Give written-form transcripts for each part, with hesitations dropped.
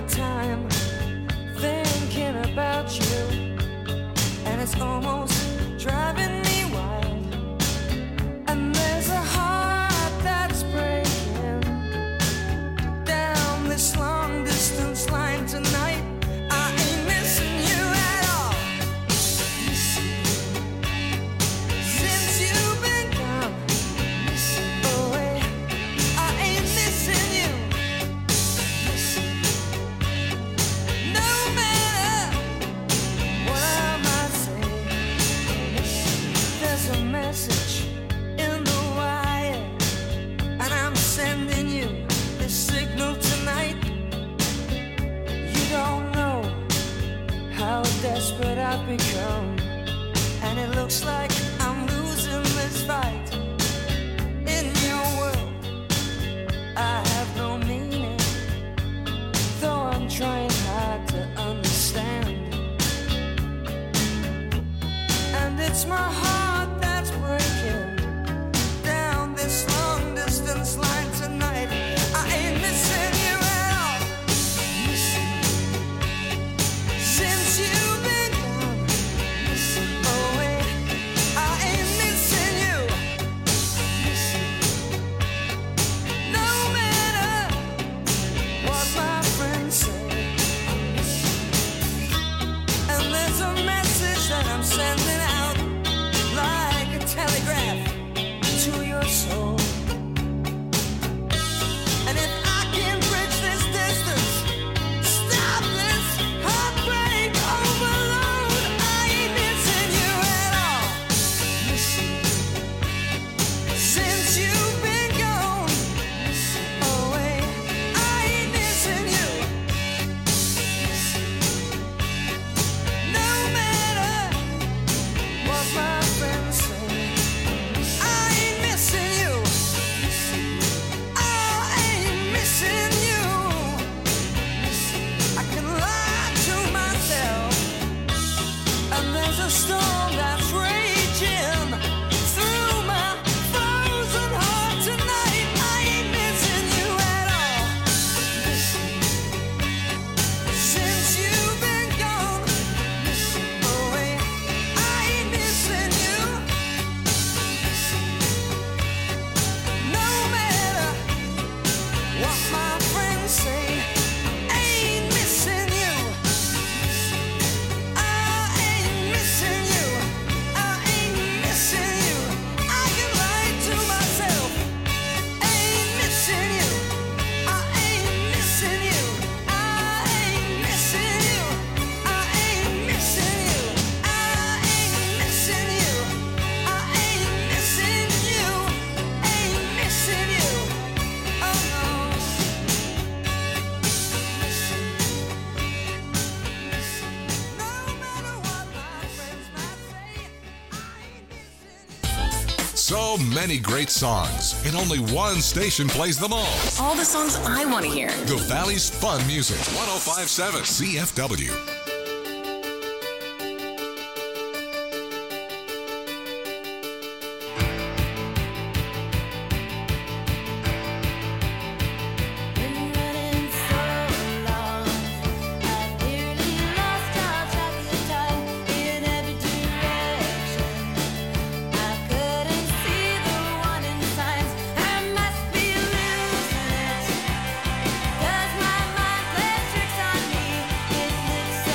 time thinking about you, and it's almost driving me wild. And there's a heart that's breaking down this long distance line tonight. I ain't missing you at all. Since you've been gone away, I ain't missing you. No matter what I might say, there's a message in the wire, and I'm sending you this signal tonight. You don't know how desperate I've become, and it looks like I'm losing this fight. In your world, I have no meaning, though I'm trying hard to understand. And it's my heart that's breaking down this long distance line tonight. I ain't missing you at all. Since you've been gone away, I ain't missing you. No matter what my friends say, and there's a message that I'm sending out like a telegraph to your soul. And if I can bridge this distance, stop this heartbreak overload, I ain't missing you at all. Since you've been gone away, I ain't missing you. No matter what my friends say, I ain't missing you. I ain't missing you. I can lie to myself, and there's a storm that's raging through my frozen heart tonight. I ain't missing you at all. Since you've been gone away, I ain't missing you. No matter what my friends say, ain't missing you. I ain't missing you. I ain't missing you. I can lie to myself. Ain't missing you. I ain't missing you. I ain't missing you. I ain't missing you. I ain't missing you. I ain't missing you. Ain't missing you. Oh no. No matter what my friends might say, I ain't missing you. So many great songs, and only one station plays them all. All the songs I want to hear. The Valley's Fun Music, 105.7 CFW. Been running so long, I've nearly lost all track of time in every direction. I couldn't see the warning signs. I must be losing it, 'cause my mind plays tricks on me. It looks so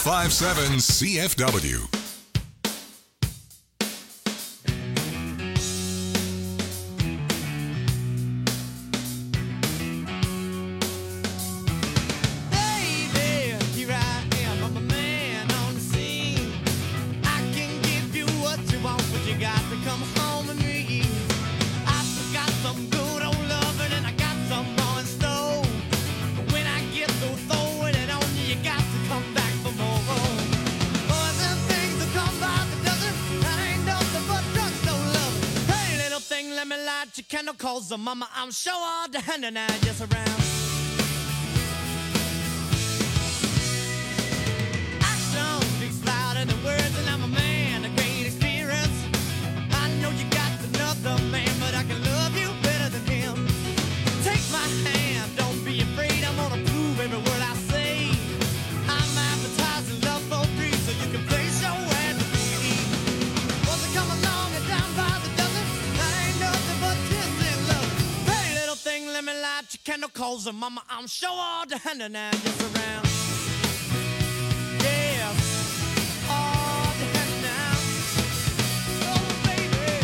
1057 CFW. Baby, here I am, I'm a man on the scene. I can give you what you want, but you got to come home with me. I've got some good old loving and I got some more in store. But when I get through throwing it on you, you got to come back for more. Boys and things that come by the dozen, that ain't nothing but drugstore love. Hey, little thing, let me light your candle, cause the mama, I'm sure all the hand and I just around. Action speaks louder than words, and I'm a man of great experience. I know you got another man, but I can love you better than him. Take my hand, don't be afraid, I'm gonna prove every word I say. I'm advertising love for free, so you can place your ad to me. Once I come along and down by the dozen, that ain't nothing but tears in love. Hey, little thing, let me light your candle, cause the mama, I'm sure all the hand and I just around. Yeah, all the hand now. Oh, baby.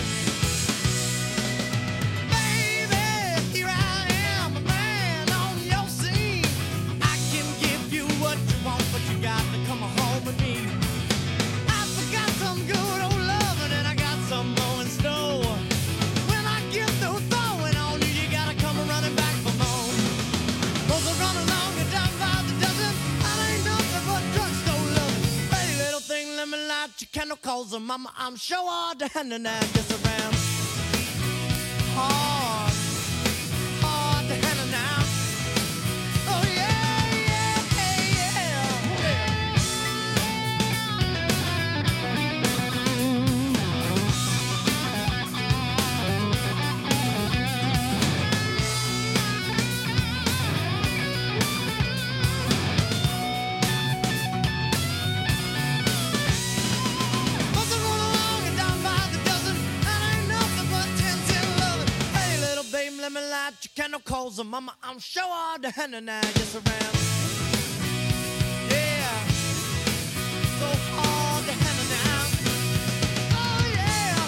Baby, here I am, a man on your scene. I can give you what you want, but you got to come home with me. I forgot some good old loving and I got some more in store. When I get through throwing on you, you gotta come running back for more. Those are run along and down by the dozen, that ain't nothing but drugstore loving. Hey, little thing, let me light your candle, cause the mama, I'm sure all the hand and I just around. Hard, hard to handle now. Oh yeah, yeah, yeah, yeah. Must have run along and down by the dozen, that ain't nothing but 10 loving. Hey, little baby, let me light your candle, cause the mama, I'm sure all the hand and I just around. Yeah, so hard to handle now. Oh yeah,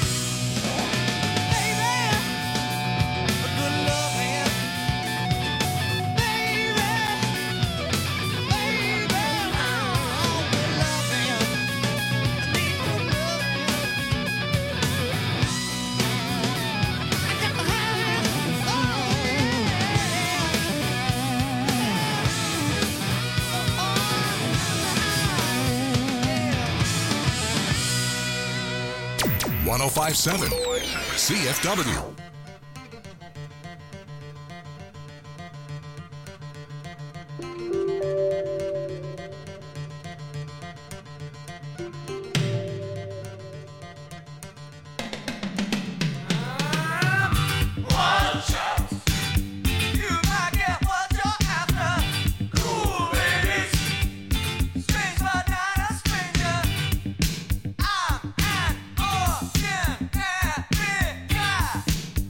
baby, a good loving, baby, oh, good loving, I need good loving. I got to have it, oh yeah. 1057 CFW. Watch out, you might get what you're after. Cool babies, strange but not a stranger. I'm an ordinary guy.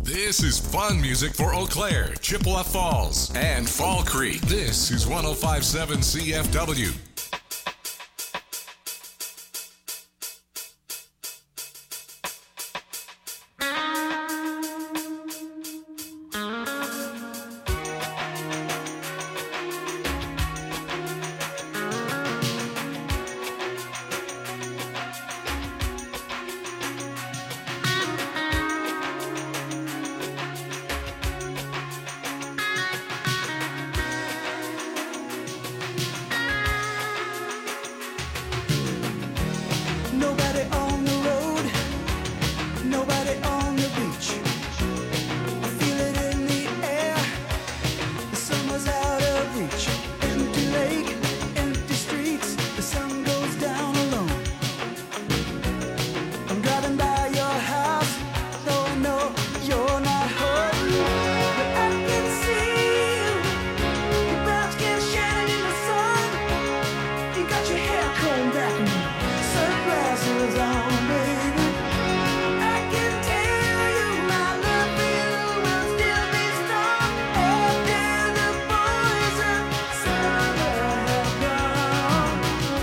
This is fun music for Eau Claire, Chippewa Falls, and Fall Creek. This is 105.7 CFW. Nobody on the road, nobody on the beach. I feel it in the air, the summer's out of reach. Empty lake, empty streets, the sun goes down alone. I'm driving by your house, though I know you're not home. But I can see you, your brown skin shining in the sun. You got your hair combed back and sunglasses on, baby. I can tell you my love for you will still be strong after the boys of summer have gone.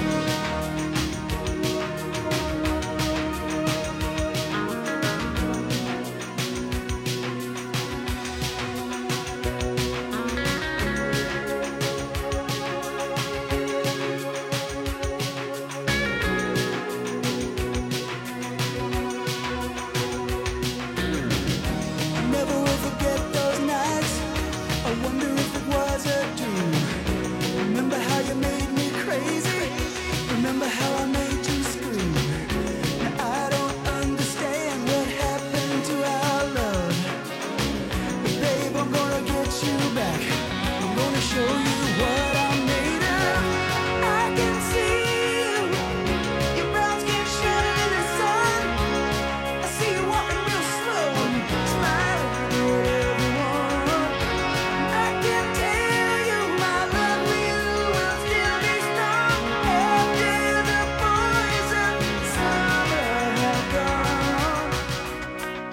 I never will forget those nights. I wonder if it was a dream. Remember how you made me crazy? Remember how I made you scream? Now I don't understand what happened to our love. But babe, I'm gonna get you back. I'm gonna show you what I'm made of. I can see you, your brown skin shining in the sun. I see you walking real slow and smiling at everyone. I can tell you my love for you will still be strong after the boys of summer have gone.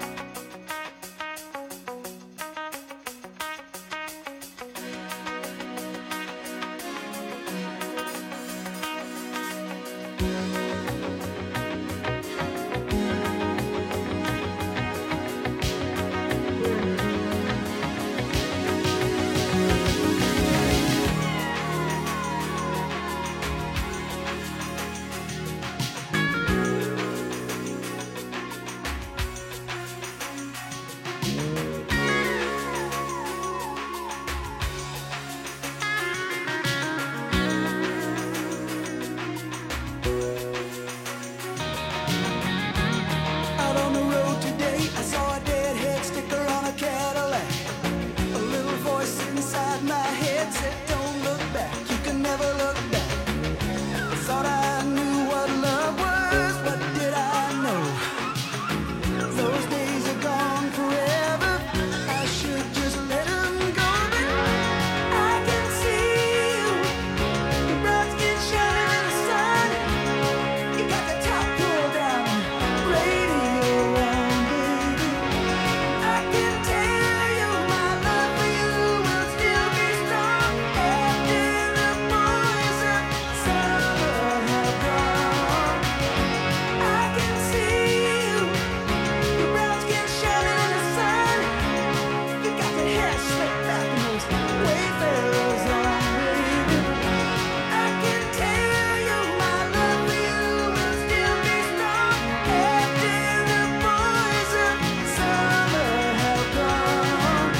Out on the road today, I saw a deadhead sticker on a Cadillac. A little voice inside my head said, don't look back, you can never look back. I thought I knew what love was, what did I know? Those days are gone forever, I should just let them go. But I can see you, your brown skin shining in the sun. You got the top pulled down, radio on, baby. I can tell you my love for you will still be strong after the boys of summer have gone. I can see you, your brown skin shining in the sun. You got your hair slicked back and those wayfarers on, baby. I can tell you my love for you will still be strong after the boys of summer have gone.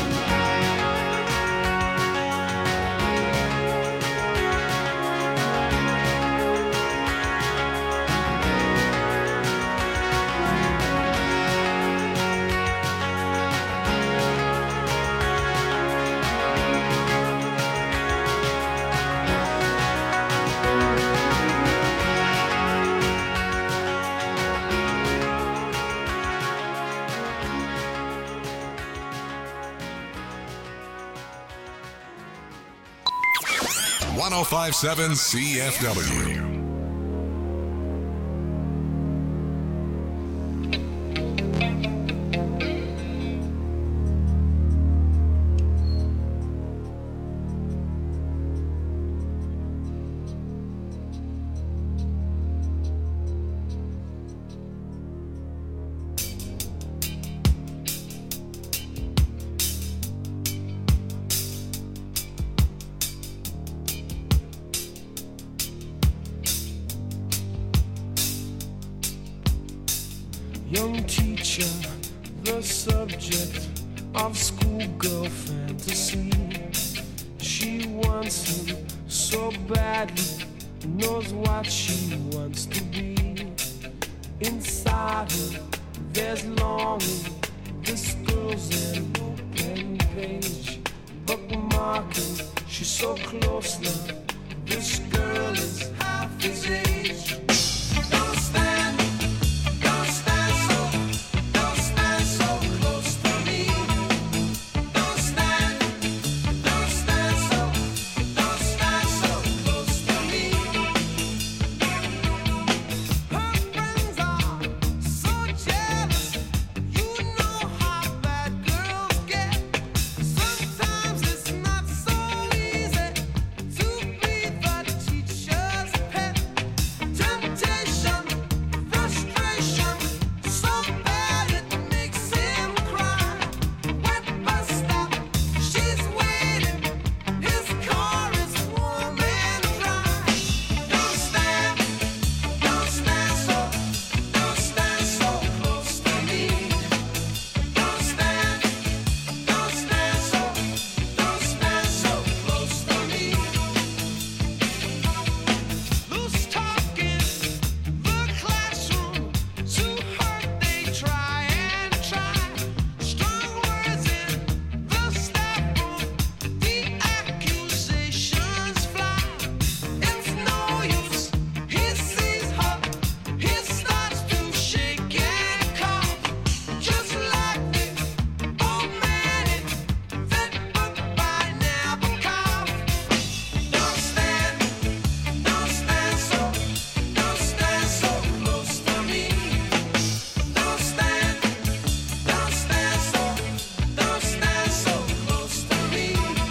One 1057 CFW. young teacher, the subject of schoolgirl fantasy. She wants him so badly, knows what she wants to be. Inside her, there's longing. This girl's an open page, bookmarking. She's so close now. This girl is half his age. Don't stand so close to me. Don't stand so close to me. Her friends are so jealous. You know how bad girls get. Sometimes it's not so easy to be the teacher's pet. Temptation, frustration, so bad it makes him cry. Wet bus stop, she's waiting. His car is warm and dry. Don't stand so close to me. Don't stand so close to me. Loose talk in the classroom, too hard they try and try. Strong words in the staff room, the accusations fly. It's no use, he sees her, he starts to shake and cough. Just like the old man in that book by Nabokov. Don't stand so close to me. Don't stand so close to me.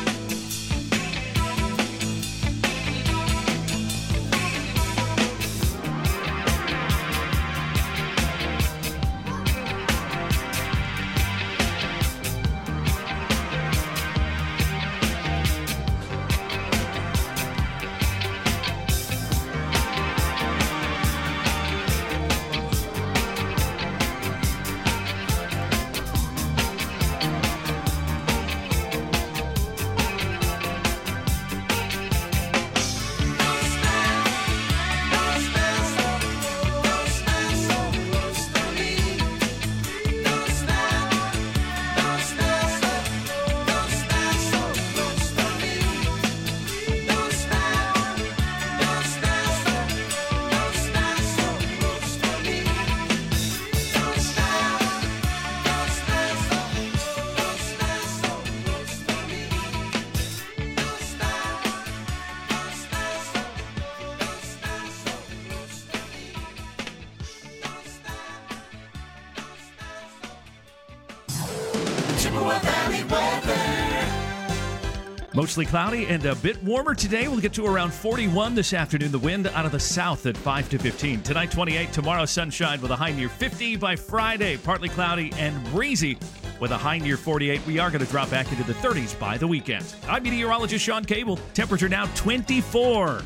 Mostly cloudy and a bit warmer today. We'll get to around 41 this afternoon. The wind out of the south at 5 to 15. Tonight, 28. Tomorrow, sunshine with a high near 50. By Friday, partly cloudy and breezy with a high near 48. We are going to drop back into the 30s by the weekend. I'm meteorologist Sean Cable. Temperature now 24.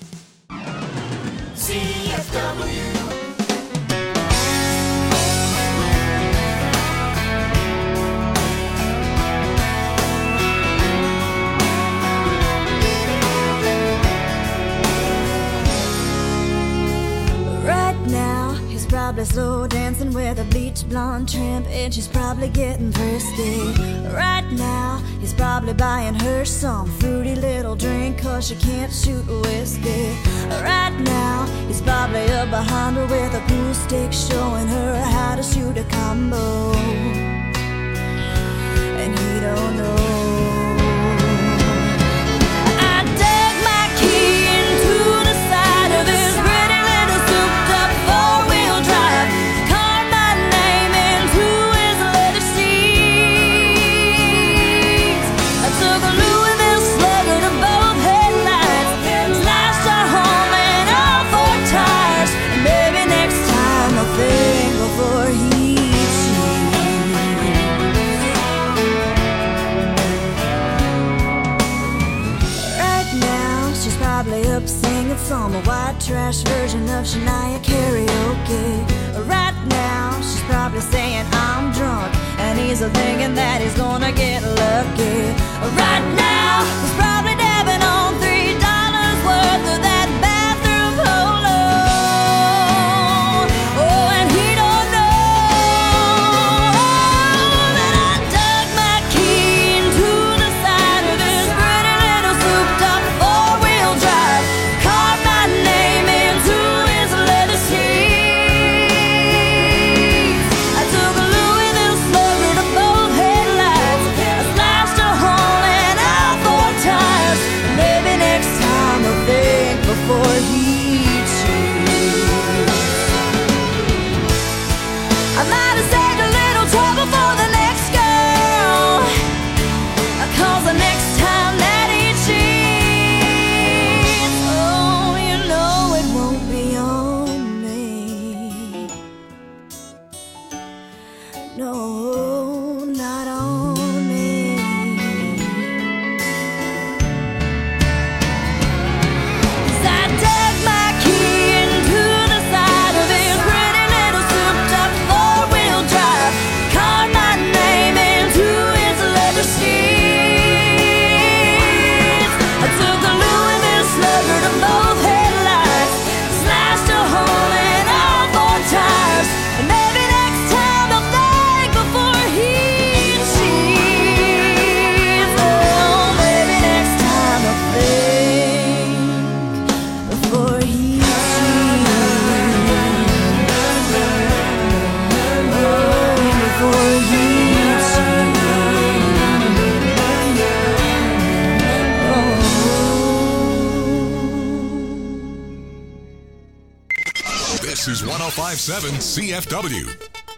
CFW. Right now, he's probably slow dancing with a bleach blonde tramp, and she's probably getting thirsty. Right now, he's probably buying her some fruity little drink, 'cause she can't shoot whiskey. Right now, he's probably up behind her with a pool stick, showing her how to shoot a combo. And he don't know. I dug my key into the side of his pretty little souped-up four-wheel drive, carved my name into his leather seats. I took a Louisville Slugger to both headlights, slashed our home and all four tires. And maybe next time I'll think before he cheats. Right now, she's probably up singing some white trash version of Shania karaoke. Right now, she's probably saying I'm drunk, and he's thinking that he's gonna get lucky. Right now, he's probably dabbing on $3 worth of that bathroom polo. Oh, and he don't know that I dug my key into the side of his pretty little souped-up four-wheel drive, carved my name into his leather seats. I took a Louisville slugger to both headlights. I slashed a hole in all four tires. Maybe next time I'll think before he cheats. I might have saved a little trouble for the next girl, 'cause the next time that he cheats, oh, you know it won't be on me. No, not on me. 'Cause I dug my key into the side of his pretty little souped-up four-wheel drive, carved my name into his leather seats. I took a Louisville slugger to both headlights, slashed a hole in all four tires, and maybe next time I'll think before he cheats. Oh, maybe next time I'll think before he cheats. Oh, before he cheats. This is 1057 CFW.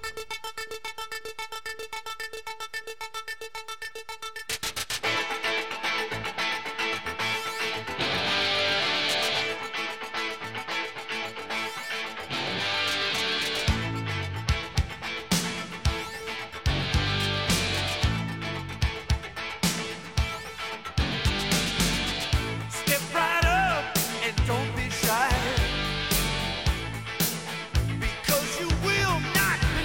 Step right up and don't be shy, because you will not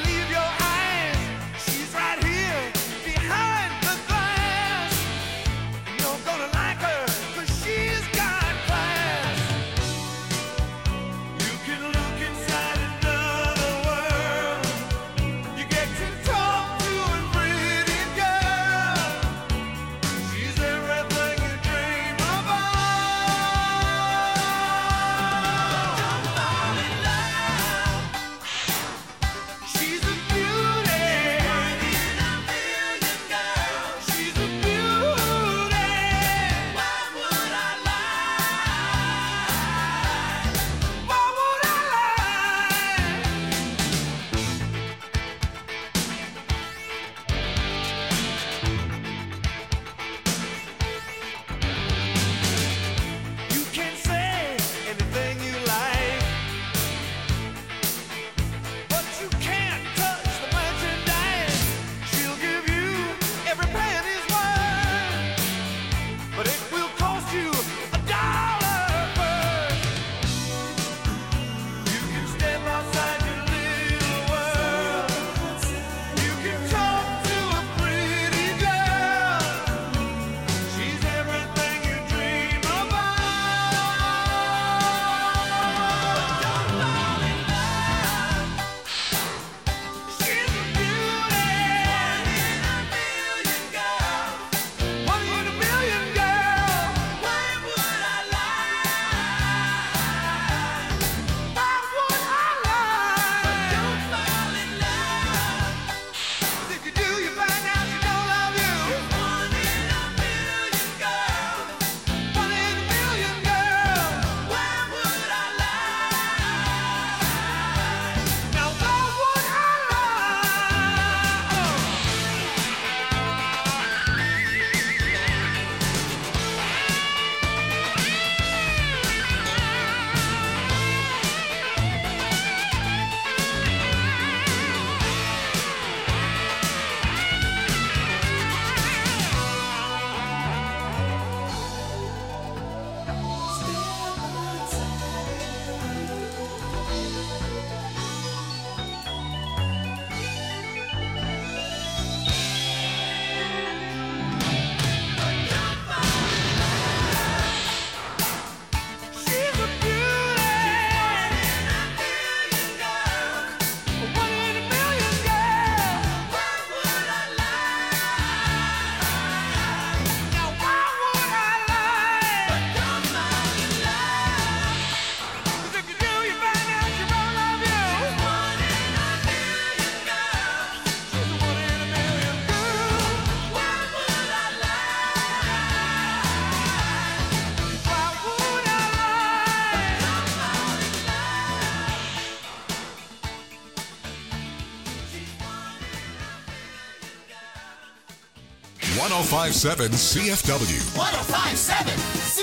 1057 CFW. 1057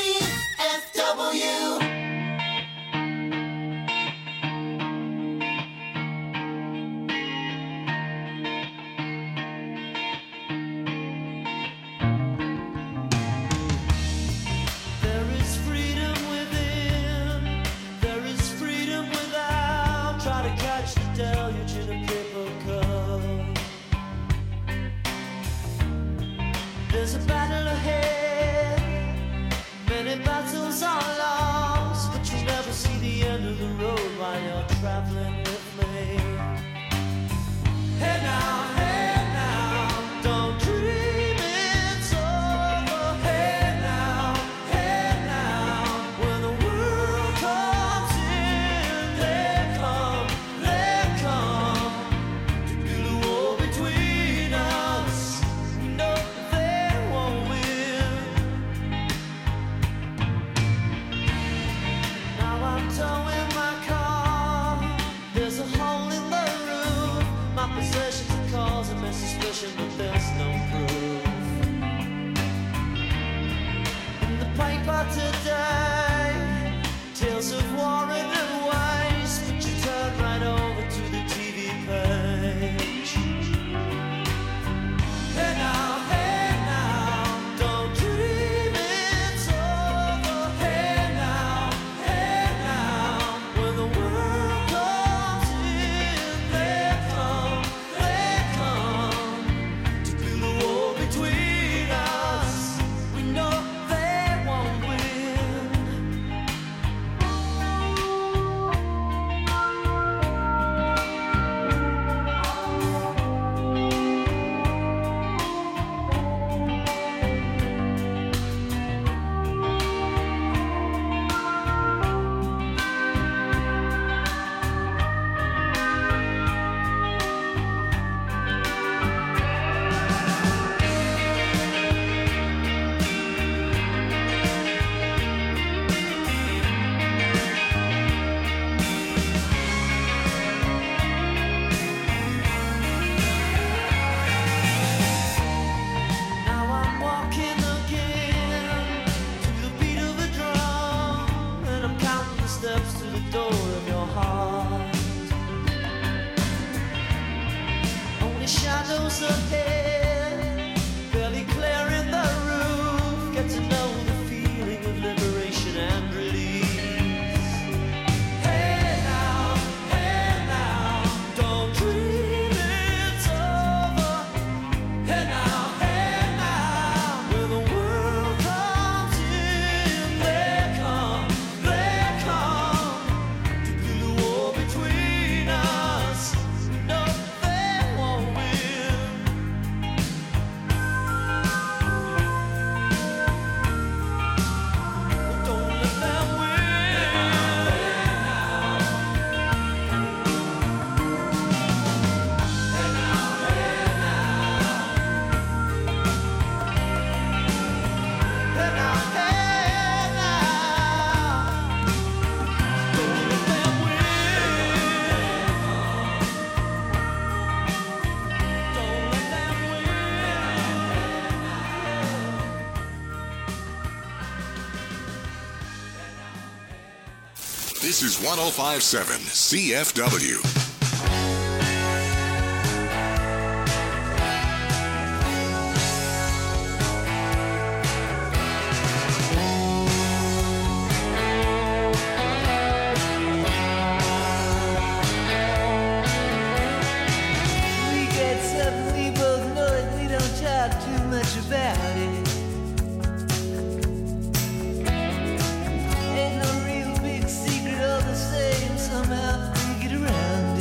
CFW. There is freedom within, there is freedom without. Try to catch the deluge in a paper cup. There's a battle ahead, many battles are lost, but you'll never see the end of the road while you're traveling with me. Hey now, don't dream it's over. Hey now, when the world comes in, they come to build a wall between us. No, they won't win. Now I'm towing my car. There's a hole in the roof. My possessions are causing me suspicion, but there's no proof. In the paper today, tales of war and waste, but you turn right over to the TV page. Hey now, don't dream it's over. Hey now, when the world comes in, they come to build a wall between us. We know they won't win. Now I'm walking again to the beat of a drum, and I'm counting the steps to the door of your heart. Only shadows ahead, barely clearing the roof. Get to know the feeling of liberation and release. Hey now, don't dream it's over. Hey now, when the world comes in, they come to build a wall between us. No, they won't win. Don't let them win. Hey now, don't let them win. Don't let them win. This is 1057 CFW. We get something, we both know it, we don't talk too much about it. Ain't no real big secret, all the same, somehow we get around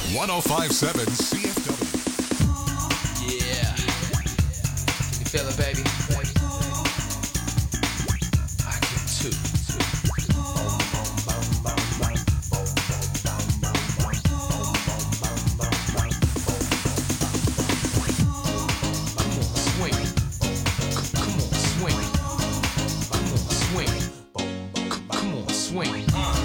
1057 CFW. Yeah. Can you feel it, baby? I can too. Come on, swing. Come on, swing. Come on, swing. Come on, swing.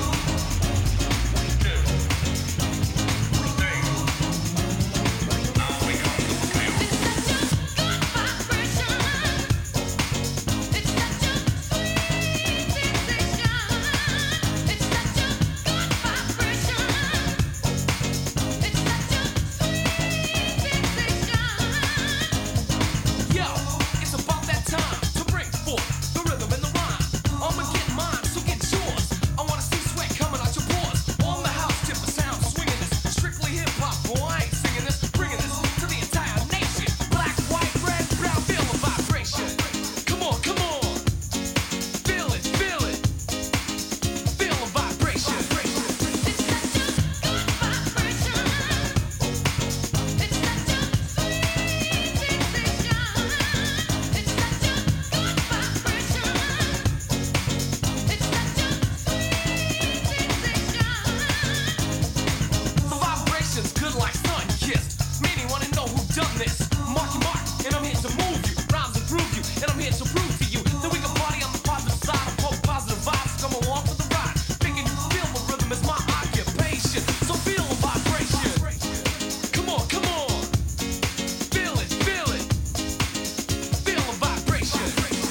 Yo, it's about that time to bring forth the rhythm and the rhyme. I'ma get mine, so get yours. I wanna see sweat coming out your pores. On the house, tip the sound, swinging this. Strictly hip hop, boy, I ain't singing this. Bringing this to the entire nation. Black, white, red, brown, feel the vibration. Come on, come on. Feel it, feel it. Feel the vibration. The vibration's good like sun kissed. Many wanna know who done this. Marky Mark, and I'm here to move you. Rhymes improve you, and I'm here to prove to you that we can party on the positive side of both positive vibes. Come along for the ride. Thinking you feel the rhythm is my occupation. So feel the vibration. Come on, come on. Feel it, feel it. Feel the vibration.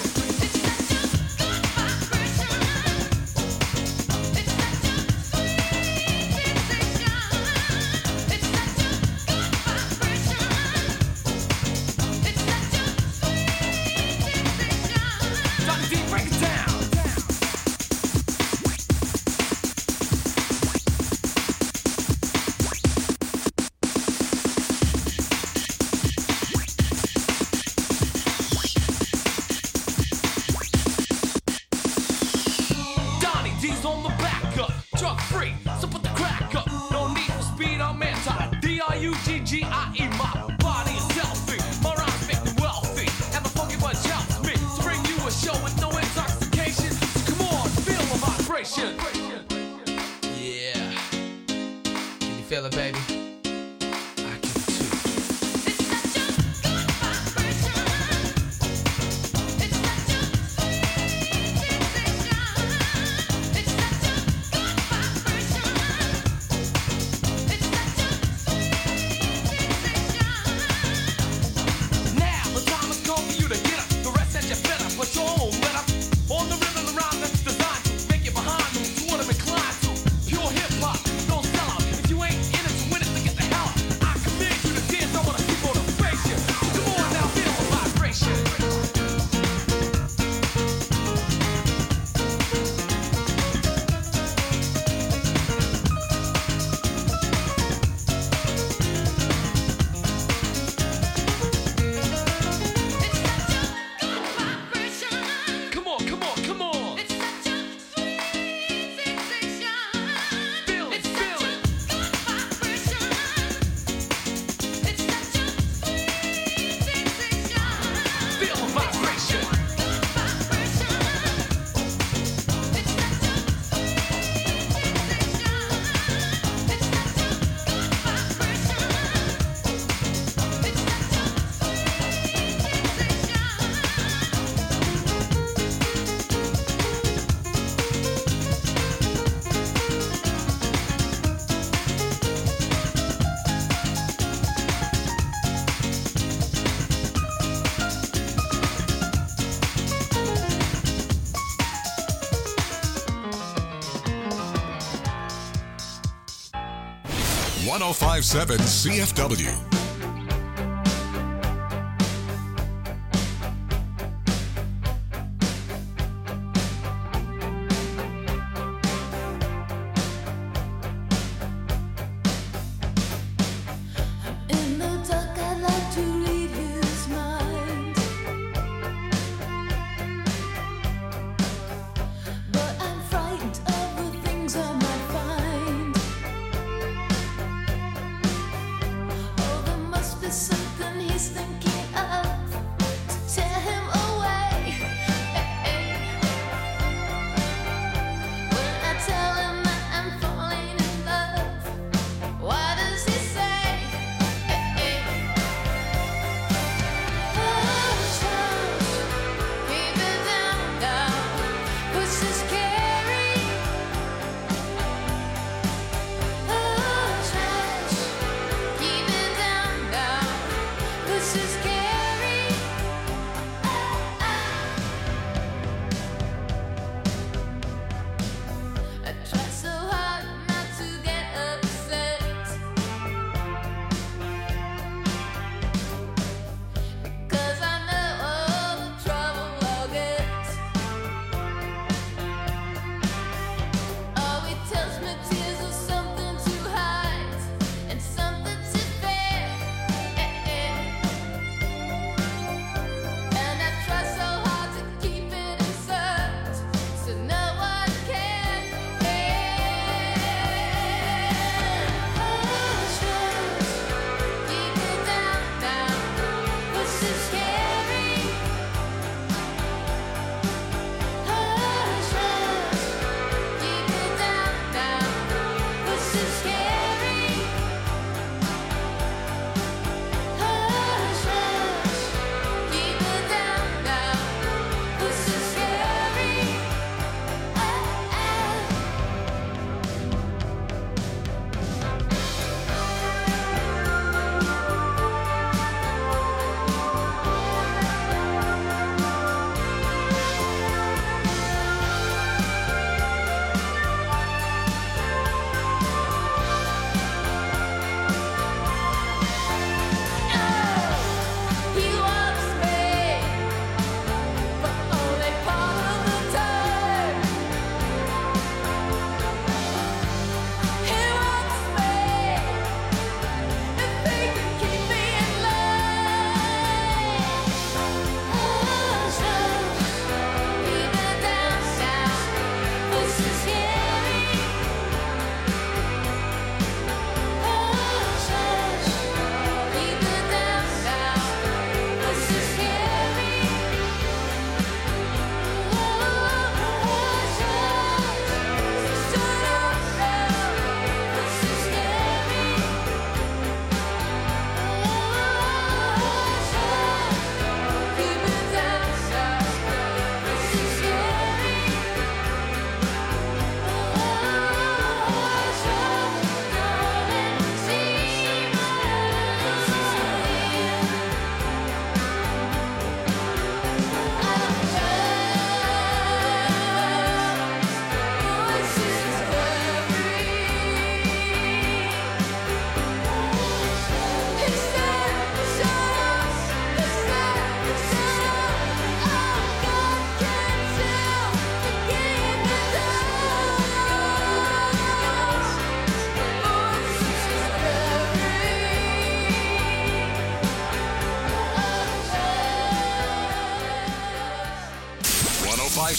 Dr. D, break it down. Donnie D's on the back up, drug free, so put the crack up. No need for speed, I'm anti. D-R-U-G-G-I-E, my body is healthy, my rhymes make me wealthy, and the funky bunch helps me to bring you a show with no intoxication. So come on, feel the vibration. Yeah, can you feel it, baby? I can too. Now the time has come for you to get up. The rest at your better, put your own let up. On the rhythm and rhyme that's designed to make it behind you to what I'm inclined to. Pure hip hop, don't sell out. If you ain't in it to win it, then get the hell out. I command you to dance, I wanna see motivation. So come on now, feel the vibration. Come on, come on, come on. Feel it, feel it. Feel the vibration. One 1057 CFW. In the dark, I'd like to read his mind, but I'm frightened of the things I might find.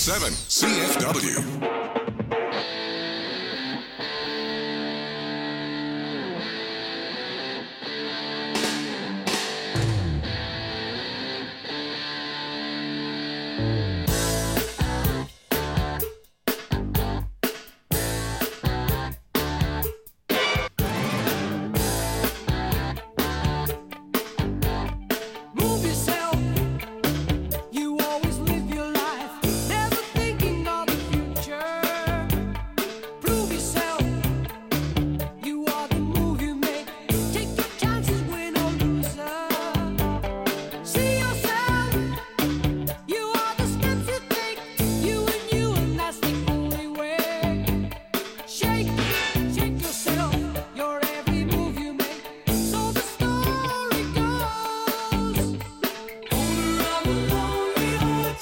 105.7 CFW. Move yourself. You always live your life, never thinking of the future. Prove yourself. You are the move you make. Take your chances, win or loser. See yourself. You are the steps you take. You, and that's the only way. Shake yourself. Your every move you make. So the story goes. Owner of a lonely heart.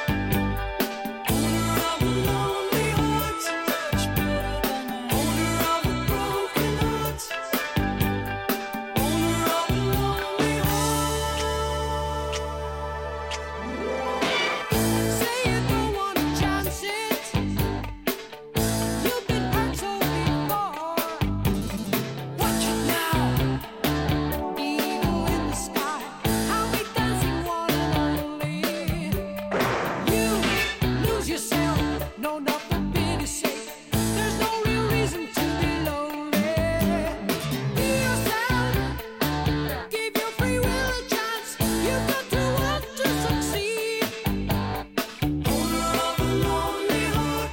Owner of a lonely heart. Owner of a broken heart. Owner of a lonely heart. Say you don't want to chance it. You've been hurt so before. Watch it now. Eagle in the sky. I'll be dancing one and only. You lose yourself. No, not for pity's sake. There's no real reason to be lonely. Be yourself. Give your free will a chance. You've got to want to succeed. Owner of a lonely heart.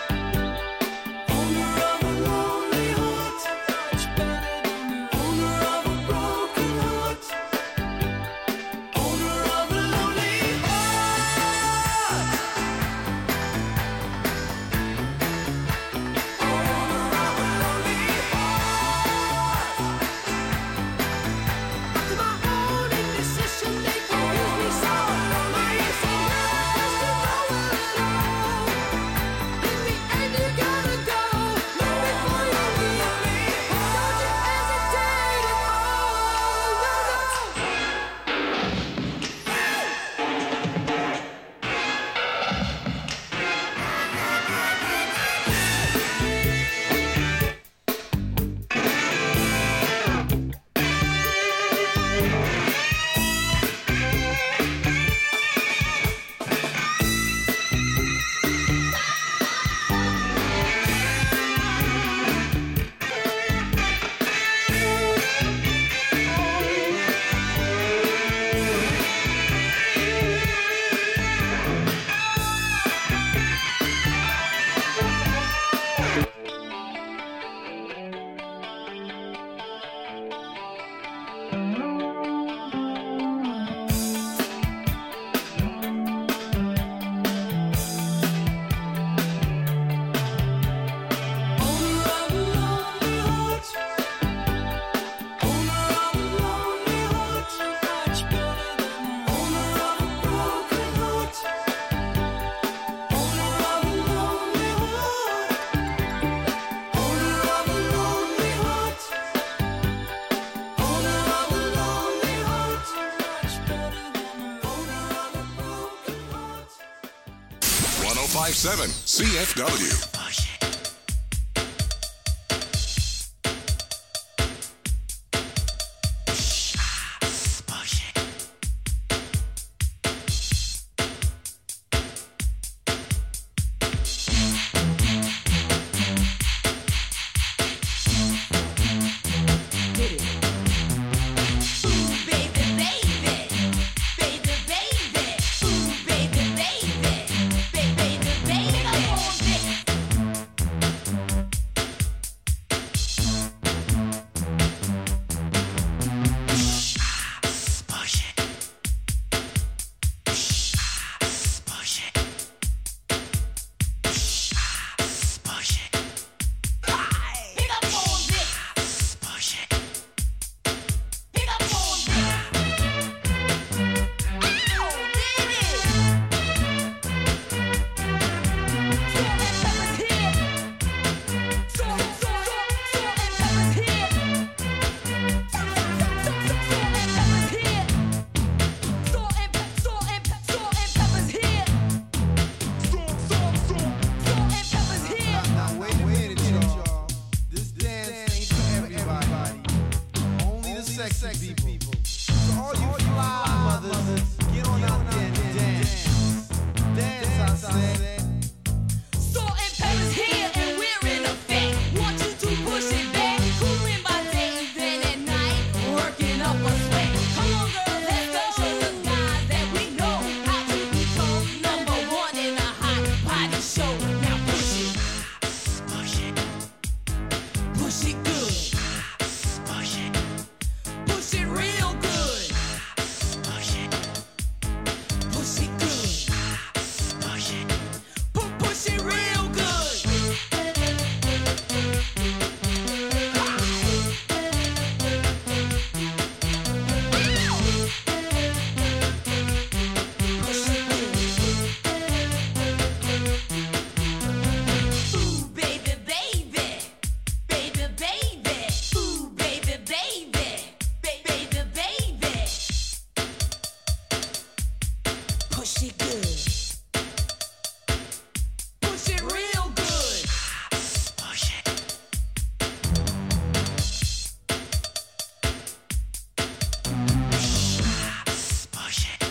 Owner of a lonely heart. Owner of a broken heart. Owner of a lonely heart. Owner of a lonely heart. To my own indecision, they confuse me so. My instinct has to know it all. In the end, you gotta go. Not before you leave me. Don't you hesitate at all. No, no. Owner of a lonely heart. Owner of a lonely heart. Owner of a broken heart. Owner of a lonely heart. Owner of a lonely heart. Owner of a lonely heart. Owner of a broken heart. 105.7 CFW. Baby, baby, baby, baby, baby, baby, baby, baby, baby, Push it good. Push it real good. Push it good. Push it real good. Ooh, baby, baby. Baby, baby. Ooh, baby, baby. Baby, baby. Push it good. Push it real good. Push it. Push it.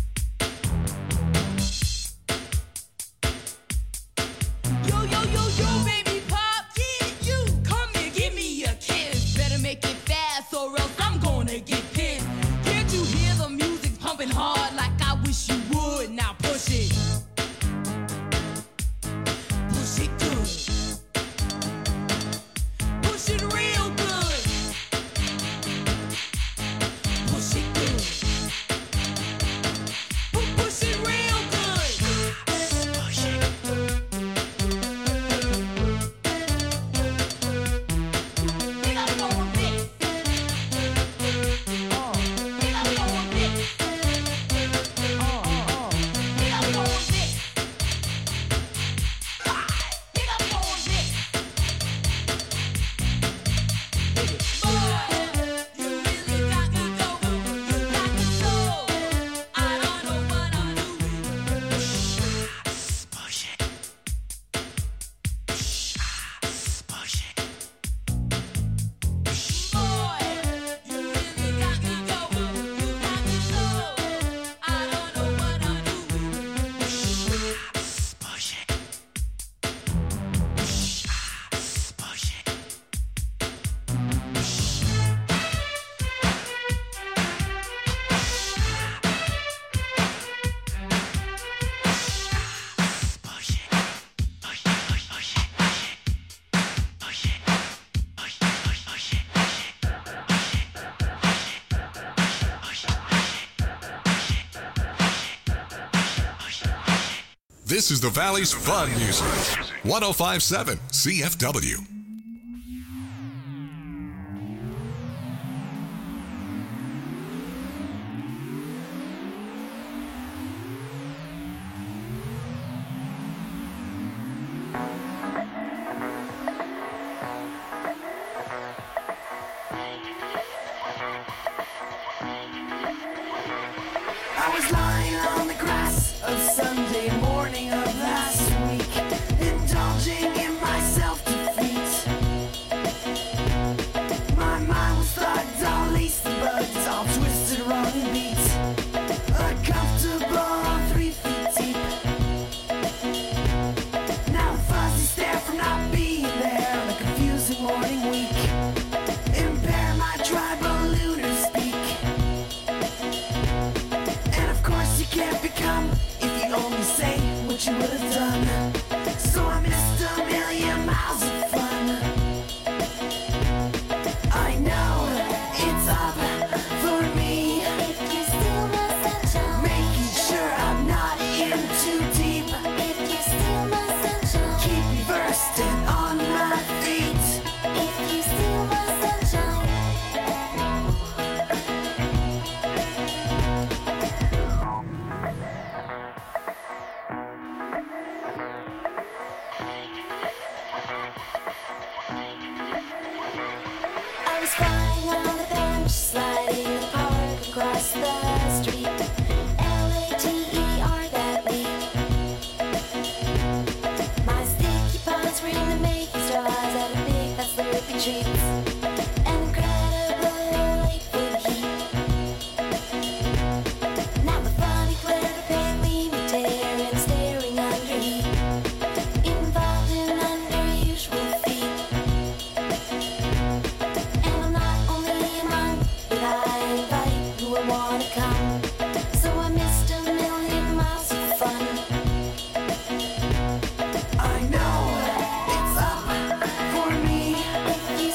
Yo, yo, yo, yo, baby pop, yeah, you come here, give me a kiss. Better make it fast or else I'm gonna get pissed. Can't you hear the music pumping hard like I wish you would? Now push it. Push it good. Push it real good. Push it good. Push it real good. Push it. Pick up on this. Pick up on this. Pick up on this. Pick up on this. Boy, you really got me going. You got me so. I don't know what I'm doing. Push it. Push it. Boy, you really got me going. You got me so. I don't know what I'm doing. Push it. Push it. This is the Valley's fun music. 1057 CFW. I was lying on the grass of Sunday morning of last week, indulging in my self-defeat. My mind was thugged, all laced and bugged, all twisted, wrong and beat. Uncomfortable, 3 feet deep. Now the fuzzy stare from not being there on a confusing morning week. Impair my tribal lunar speak. And of course you can't become if you only say what you would have done. So I missed a million miles of fun. I know it's up for me, If you steal my sunshine, making sure I'm not in too deep. if you steal my sunshine, Keep me versed and on my feet. if you steal my sunshine, I was flying on the bench, sliding in the park across the street. LATER that week. My sticky paws were in the making straws at a big fast slurpy treats. An incredible late food heat. Now the funny flare to pay me tearing, staring under heat. Involved in unusual feet. And I'm not only among, but I invite who I wanna come. So I missed a million miles of fun. I know it's up for me, If you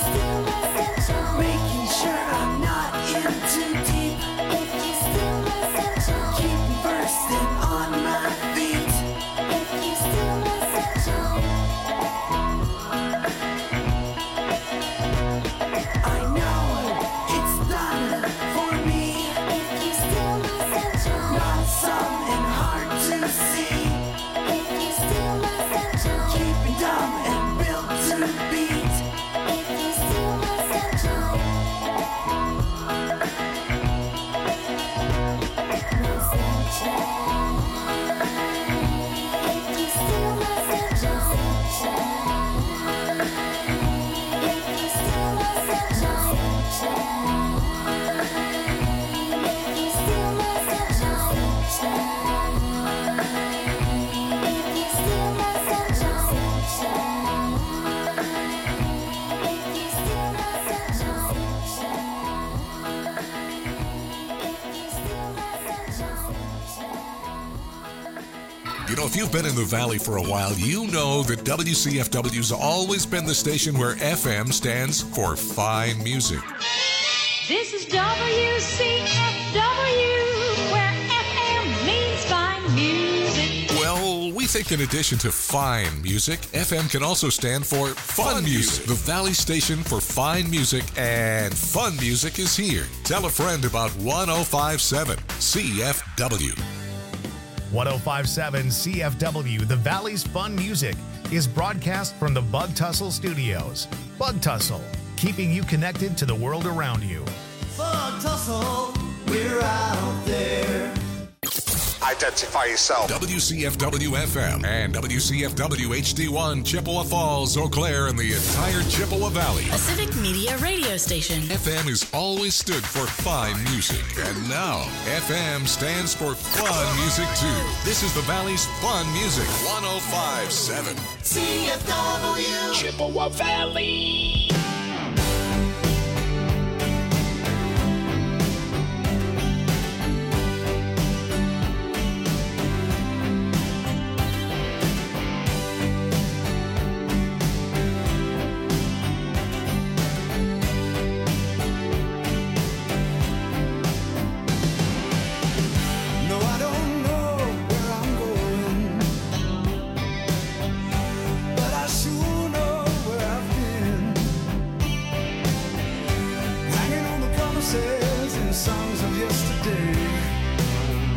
You know, if you've been in the Valley for a while, you know that WCFW's always been the station where FM stands for fine music. This is WCFW, where FM means fine music. Well, we think in addition to fine music, FM can also stand for fun music. The Valley station for fine music and fun music is here. Tell a friend about 1057 CFW. 1057 CFW, the Valley's fun music, is broadcast from the Bug Tussle Studios. Bug Tussle, keeping you connected to the world around you. Bug Tussle, we're out there. Identify yourself. WCFW FM and WCFW HD1, Chippewa Falls, Eau Claire, and the entire Chippewa Valley. A civic media radio station. FM has always stood for fine music, and now FM stands for fun music too. This is the Valley's fun music, 1057 CFW. Chippewa Valley. No, I don't know where I'm going, but I sure know where I've been. Hanging on the promises and songs of yesterday.